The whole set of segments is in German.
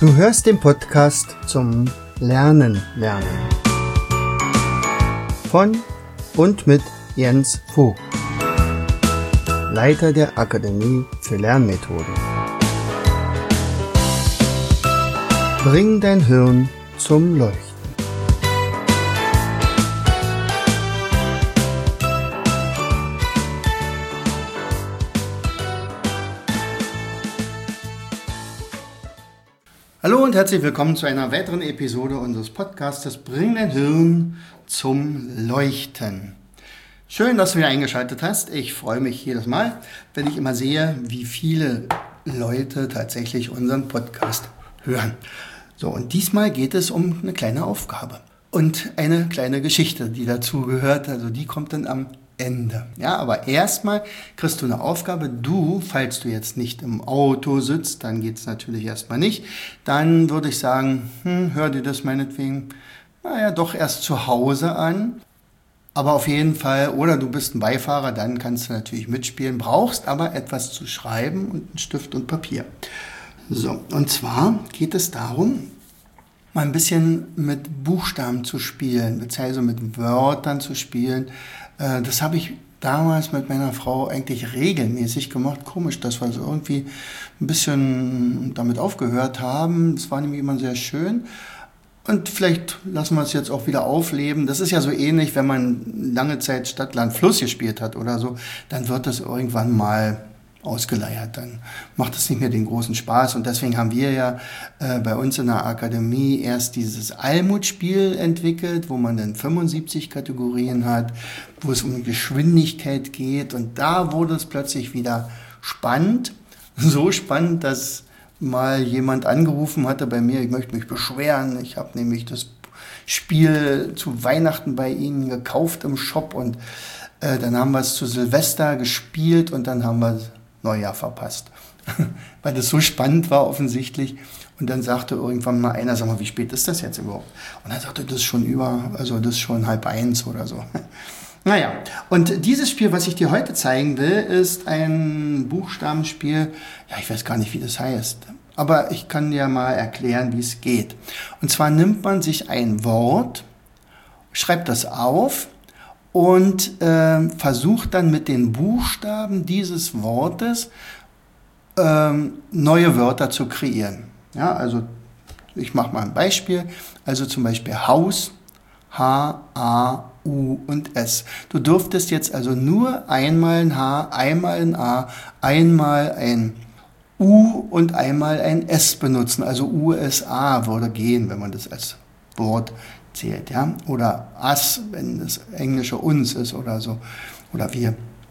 Du hörst den Podcast zum Lernen. Von und mit Jens Vogt, Leiter der Akademie für Lernmethoden. Bring dein Hirn zum Leuchten. Hallo und herzlich willkommen zu einer weiteren Episode unseres Podcasts Bring dein Hirn zum Leuchten. Schön, dass du wieder eingeschaltet hast. Ich freue mich jedes Mal, wenn ich immer sehe, wie viele Leute tatsächlich unseren Podcast hören. So, und diesmal geht es um eine kleine Aufgabe und eine kleine Geschichte, die dazu gehört. Also die kommt dann am Ende. Ja, aber erstmal kriegst du eine Aufgabe. Falls du jetzt nicht im Auto sitzt, dann geht es natürlich erstmal nicht. Dann würde ich sagen, hör dir das meinetwegen, doch erst zu Hause an. Aber auf jeden Fall, oder du bist ein Beifahrer, dann kannst du natürlich mitspielen, brauchst aber etwas zu schreiben und einen Stift und Papier. So, und zwar geht es darum, mal ein bisschen mit Buchstaben zu spielen, beziehungsweise mit Wörtern zu spielen. Das habe ich damals mit meiner Frau eigentlich regelmäßig gemacht. Komisch, dass wir so irgendwie ein bisschen damit aufgehört haben. Es war nämlich immer sehr schön. Und vielleicht lassen wir es jetzt auch wieder aufleben. Das ist ja so ähnlich, wenn man lange Zeit Stadt, Land, Fluss gespielt hat oder so, dann wird das irgendwann mal ausgeleiert. Dann macht es nicht mehr den großen Spaß. Und deswegen haben wir ja bei uns in der Akademie erst dieses Almut-Spiel entwickelt, wo man dann 75 Kategorien hat, wo es um Geschwindigkeit geht. Und da wurde es plötzlich wieder spannend. So spannend, dass mal jemand angerufen hatte bei mir, ich möchte mich beschweren. Ich habe nämlich das Spiel zu Weihnachten bei Ihnen gekauft im Shop und dann haben wir es zu Silvester gespielt und dann haben wir Neujahr verpasst, weil das so spannend war offensichtlich. Und dann sagte irgendwann mal einer, sag mal, wie spät ist das jetzt überhaupt? Und er sagte, das ist schon das ist schon 12:30 oder so. Naja, und dieses Spiel, was ich dir heute zeigen will, ist ein Buchstabenspiel, ja, ich weiß gar nicht, wie das heißt, aber ich kann dir mal erklären, wie es geht. Und zwar nimmt man sich ein Wort, schreibt das auf, und versucht dann mit den Buchstaben dieses Wortes neue Wörter zu kreieren. Ja, also ich mache mal ein Beispiel. Also zum Beispiel Haus, H, A, U und S. Du dürftest jetzt also nur einmal ein H, einmal ein A, einmal ein U und einmal ein S benutzen. Also USA würde gehen, wenn man das als Wort zählt, ja, oder us, wenn das englische uns ist oder so, oder wir,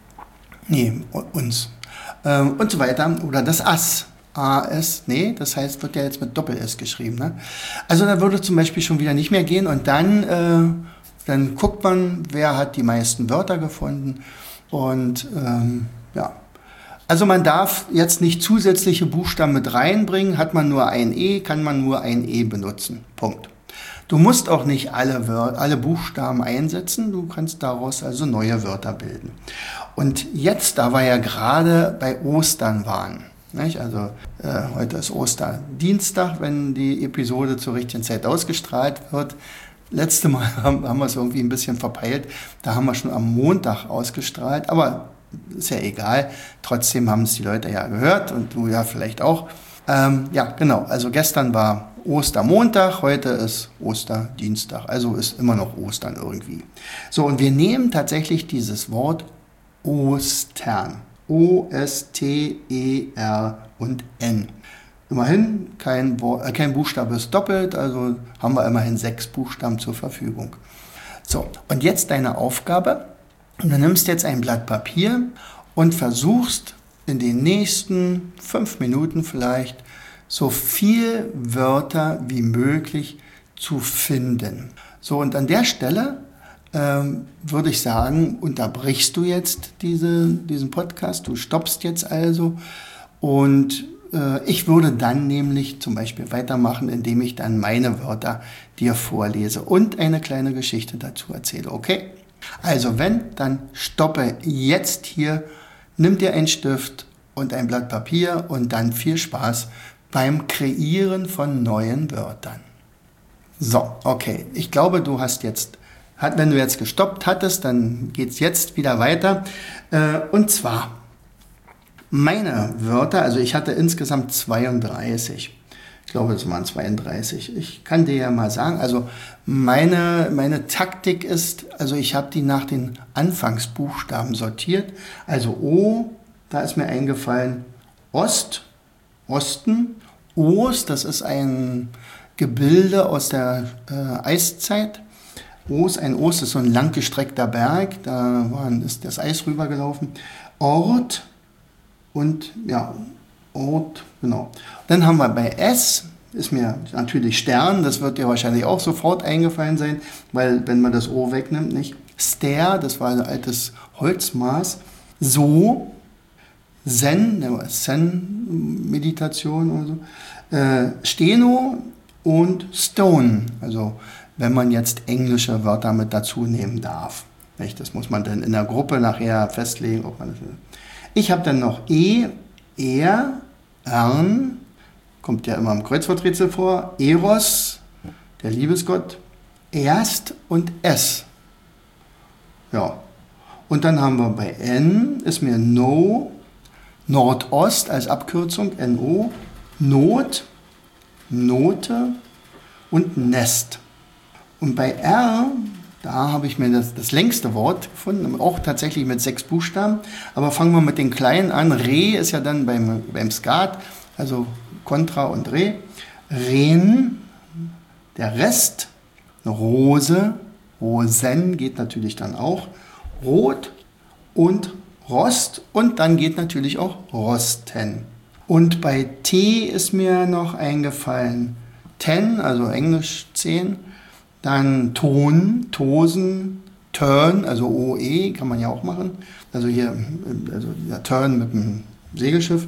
uns, und so weiter, oder das as, as, das heißt, wird ja jetzt mit Doppel-S geschrieben, ne? Also da würde zum Beispiel schon wieder nicht mehr gehen und dann guckt man, wer hat die meisten Wörter gefunden und also man darf jetzt nicht zusätzliche Buchstaben mit reinbringen, hat man nur ein E, kann man nur ein E benutzen, Punkt. Du musst auch nicht alle Buchstaben einsetzen, du kannst daraus also neue Wörter bilden. Und jetzt, da wir ja gerade bei Ostern waren, nicht? Also heute ist Osterdienstag, wenn die Episode zur richtigen Zeit ausgestrahlt wird. Letzte Mal haben wir es irgendwie ein bisschen verpeilt, da haben wir schon am Montag ausgestrahlt, aber ist ja egal, trotzdem haben es die Leute ja gehört und du ja vielleicht auch. Genau, also gestern war Ostermontag, heute ist Osterdienstag, also ist immer noch Ostern irgendwie. So, und wir nehmen tatsächlich dieses Wort Ostern, O-S-T-E-R und N. Immerhin, kein Buchstabe ist doppelt, also haben wir immerhin 6 Buchstaben zur Verfügung. So, und jetzt deine Aufgabe, du nimmst jetzt ein Blatt Papier und versuchst in den nächsten 5 Minuten vielleicht so viel Wörter wie möglich zu finden. So, und an der Stelle würde ich sagen, unterbrichst du jetzt diesen Podcast, du stoppst jetzt also und ich würde dann nämlich zum Beispiel weitermachen, indem ich dann meine Wörter dir vorlese und eine kleine Geschichte dazu erzähle, okay? Also dann stoppe jetzt hier, nimm dir einen Stift und ein Blatt Papier und dann viel Spaß beim Kreieren von neuen Wörtern. So, okay. Ich glaube, du hast jetzt, wenn du jetzt gestoppt hattest, dann geht's jetzt wieder weiter. Und zwar meine Wörter, also ich hatte insgesamt 32. Ich glaube, es waren 32. Ich kann dir ja mal sagen, also meine Taktik ist, also ich habe die nach den Anfangsbuchstaben sortiert. Also O, da ist mir eingefallen, Osten, Ost, das ist ein Gebilde aus der Eiszeit. Ein Ost ist so ein langgestreckter Berg, da ist das Eis rübergelaufen. Ort und ja, Ort, genau. Dann haben wir bei S, ist mir natürlich Stern, das wird dir wahrscheinlich auch sofort eingefallen sein, weil wenn man das O wegnimmt, nicht? Ster, das war ein altes Holzmaß. So, Zen-Meditation oder so. Steno und Stone, also wenn man jetzt englische Wörter mit dazu nehmen darf. Nicht? Das muss man dann in der Gruppe nachher festlegen, ob man das will. Ich habe dann noch Ern, kommt ja immer im Kreuzworträtsel vor, Eros, der Liebesgott, erst und S. Ja. Und dann haben wir bei N, ist mir No, Nordost als Abkürzung, NO, Not, Note und Nest. Und bei R, da habe ich mir das längste Wort gefunden, auch tatsächlich mit 6 Buchstaben. Aber fangen wir mit den kleinen an. Re ist ja dann beim Skat, also Kontra und Re. Ren, der Rest, Rose, Rosen geht natürlich dann auch. Rot und Rost und dann geht natürlich auch Rosten. Und bei T ist mir noch eingefallen Ten, also Englisch 10. Dann Ton, Tosen, Turn, also OE kann man ja auch machen. Also hier, also der Turn mit dem Segelschiff.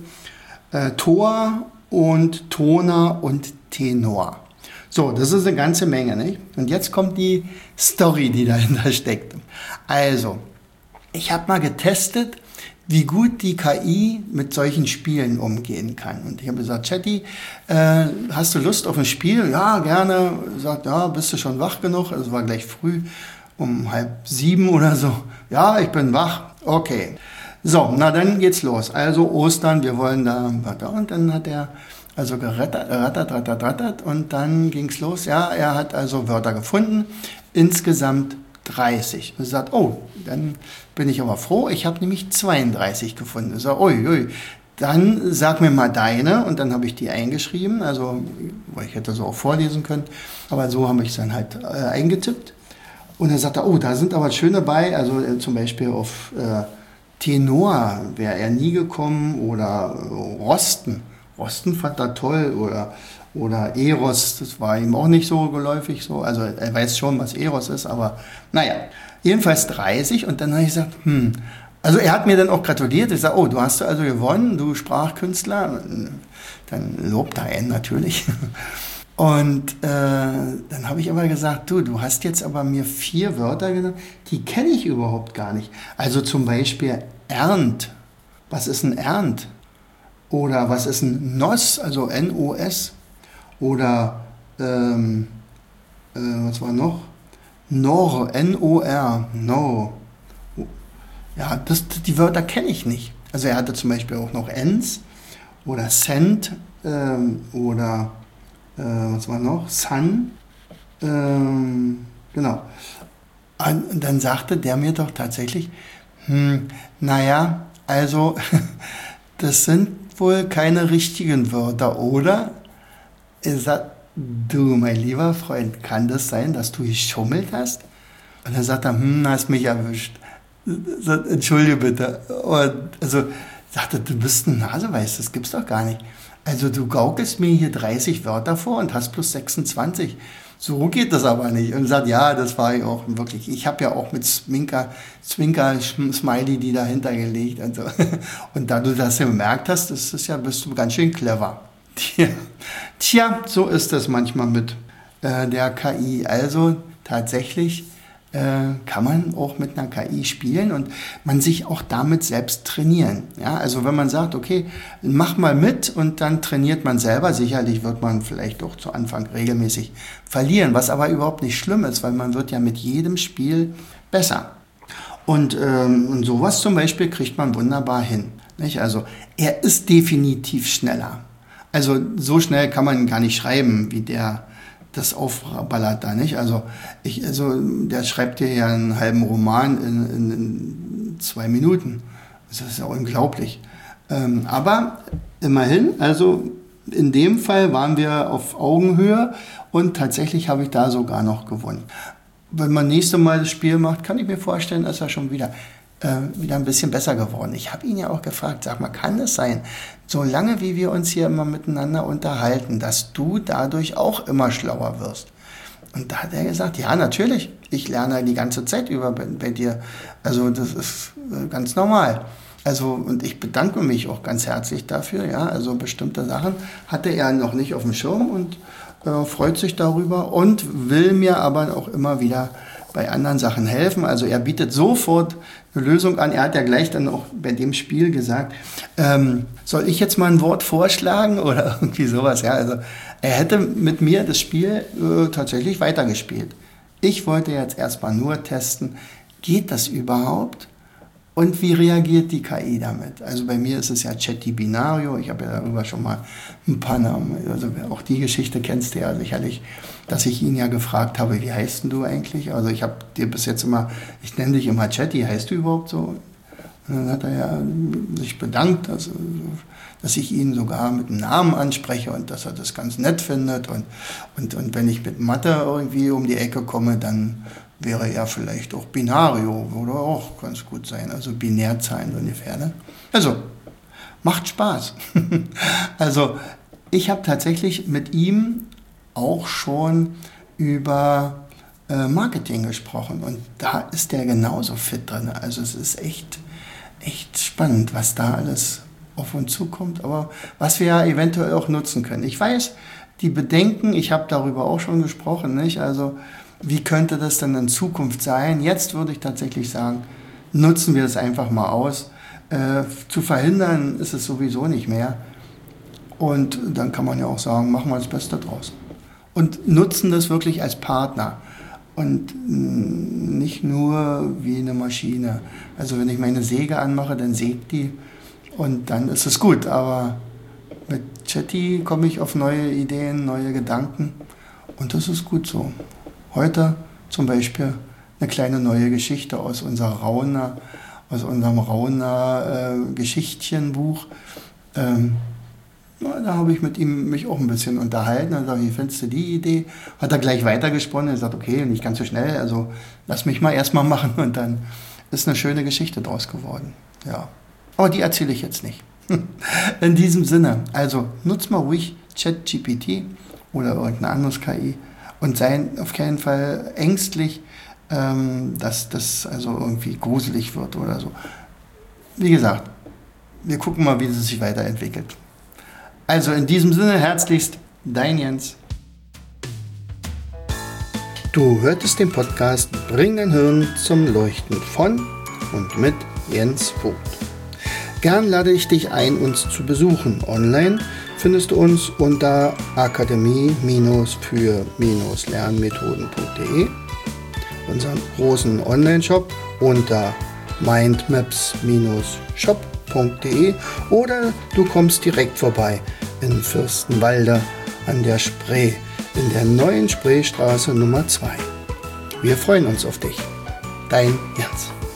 Tor und Toner und Tenor. So, das ist eine ganze Menge, nicht? Und jetzt kommt die Story, die dahinter steckt. Also, ich habe mal getestet, wie gut die KI mit solchen Spielen umgehen kann. Und ich habe gesagt, Chatty, hast du Lust auf ein Spiel? Ja, gerne. Sagt, ja, bist du schon wach genug? Also war gleich früh, um 6:30 oder so. Ja, ich bin wach. Okay. So, na dann geht's los. Also Ostern, wir wollen da. Und dann hat er also rattert und dann ging's los. Ja, er hat also Wörter gefunden. Insgesamt 30. Und sagt, oh, dann bin ich aber froh, ich habe nämlich 32 gefunden. Ich sage, ui, dann sag mir mal deine und dann habe ich die eingeschrieben, also ich hätte so auch vorlesen können, aber so habe ich es dann halt eingetippt. Und dann sagt er, oh, da sind aber schöne bei, also zum Beispiel auf Tenor wäre er nie gekommen oder Rosten fand er toll oder Eros, das war ihm auch nicht so geläufig so. Also er weiß schon, was Eros ist, aber naja, jedenfalls 30 und dann habe ich gesagt, also er hat mir dann auch gratuliert. Ich sage, oh, du hast also gewonnen, du Sprachkünstler. Dann lobt er einen natürlich. Und dann habe ich aber gesagt, du hast jetzt aber mir 4 Wörter genannt, die kenne ich überhaupt gar nicht. Also zum Beispiel Ernt. Was ist ein Ernt? Oder was ist ein Nos, also N-O-S? Oder, was war noch? Nor, N-O-R, no. Ja, die Wörter kenne ich nicht. Also er hatte zum Beispiel auch noch Ens oder Cent oder, was war noch? Sun. Genau. Und dann sagte der mir doch tatsächlich, naja, also das sind wohl keine richtigen Wörter, oder? Er sagt, du, mein lieber Freund, kann das sein, dass du geschummelt hast? Und dann sagt er, hast mich erwischt. Sagt, entschuldige bitte. Und also sagte, du bist ein Naseweiß, das gibt's doch gar nicht. Also du gaukelst mir hier 30 Wörter vor und hast plus 26. So geht das aber nicht. Und sagt, ja, das war ich auch wirklich. Ich habe ja auch mit Zwinker-Smiley die dahinter gelegt. Und, so. Und da du das ja bemerkt hast, bist du ganz schön clever. Tja, so ist das manchmal mit der KI. Also tatsächlich kann man auch mit einer KI spielen und man sich auch damit selbst trainieren. Ja, also wenn man sagt, okay, mach mal mit und dann trainiert man selber, sicherlich wird man vielleicht auch zu Anfang regelmäßig verlieren, was aber überhaupt nicht schlimm ist, weil man wird ja mit jedem Spiel besser. Und sowas zum Beispiel kriegt man wunderbar hin. Nicht? Also er ist definitiv schneller. Also so schnell kann man gar nicht schreiben, wie der das aufballert da, nicht? Also der schreibt dir ja einen halben Roman in 2 Minuten. Das ist ja unglaublich. Aber immerhin, also in dem Fall waren wir auf Augenhöhe und tatsächlich habe ich da sogar noch gewonnen. Wenn man nächstes Mal das Spiel macht, kann ich mir vorstellen, dass er schon wieder ein bisschen besser geworden. Ich habe ihn ja auch gefragt, sag mal, kann es sein, solange wie wir uns hier immer miteinander unterhalten, dass du dadurch auch immer schlauer wirst? Und da hat er gesagt, ja, natürlich, ich lerne die ganze Zeit über bei dir. Also das ist ganz normal. Also, und ich bedanke mich auch ganz herzlich dafür, ja, also bestimmte Sachen hatte er noch nicht auf dem Schirm und freut sich darüber und will mir aber auch immer wieder bei anderen Sachen helfen. Also er bietet sofort eine Lösung an. Er hat ja gleich dann auch bei dem Spiel gesagt, soll ich jetzt mal ein Wort vorschlagen oder irgendwie sowas. Ja, also er hätte mit mir das Spiel tatsächlich weitergespielt. Ich wollte jetzt erstmal nur testen, geht das überhaupt? Und wie reagiert die KI damit? Also bei mir ist es ja Chatty Binario. Ich habe ja darüber schon mal ein paar Namen. Also auch die Geschichte kennst du ja sicherlich, dass ich ihn ja gefragt habe, wie heißt denn du eigentlich? Also ich habe dir bis jetzt immer, ich nenne dich immer Chatty, heißt du überhaupt so? Und dann hat er ja sich bedankt, dass ich ihn sogar mit einem Namen anspreche und dass er das ganz nett findet. Und wenn ich mit Mathe irgendwie um die Ecke komme, dann wäre ja vielleicht auch Binario, würde auch ganz gut sein, also Binärzahlen ungefähr. Ne? Also, macht Spaß. Also, ich habe tatsächlich mit ihm auch schon über Marketing gesprochen und da ist der genauso fit drin. Also, es ist echt spannend, was da alles auf uns zukommt, aber was wir ja eventuell auch nutzen können. Ich weiß, die Bedenken, ich habe darüber auch schon gesprochen, nicht? Also, wie könnte das denn in Zukunft sein? Jetzt würde ich tatsächlich sagen, nutzen wir es einfach mal aus. Zu verhindern ist es sowieso nicht mehr. Und dann kann man ja auch sagen, machen wir das Beste draus. Und nutzen das wirklich als Partner. Und nicht nur wie eine Maschine. Also wenn ich meine Säge anmache, dann sägt die und dann ist es gut. Aber mit Chatty komme ich auf neue Ideen, neue Gedanken und das ist gut so. Heute zum Beispiel eine kleine neue Geschichte aus unserem Rauner Geschichtchenbuch. Da habe ich mit ihm mich auch ein bisschen unterhalten. Er sagt, wie findest du die Idee? Hat er gleich weitergesponnen. Er sagt, okay, nicht ganz so schnell, also lass mich mal erstmal machen. Und dann ist eine schöne Geschichte draus geworden. Ja. Aber die erzähle ich jetzt nicht. In diesem Sinne, also nutzt mal ruhig ChatGPT oder irgendein anderes KI. Und seien auf keinen Fall ängstlich, dass das also irgendwie gruselig wird oder so. Wie gesagt, wir gucken mal, wie es sich weiterentwickelt. Also in diesem Sinne herzlichst, dein Jens. Du hörtest den Podcast Bring dein Hirn zum Leuchten von und mit Jens Vogt. Gern lade ich dich ein, uns zu besuchen. Online findest du uns unter akademie-für-lernmethoden.de, unseren großen Online-Shop unter mindmaps-shop.de oder du kommst direkt vorbei in Fürstenwalde an der Spree, in der neuen Spreestraße Nummer 2. Wir freuen uns auf dich. Dein Jens.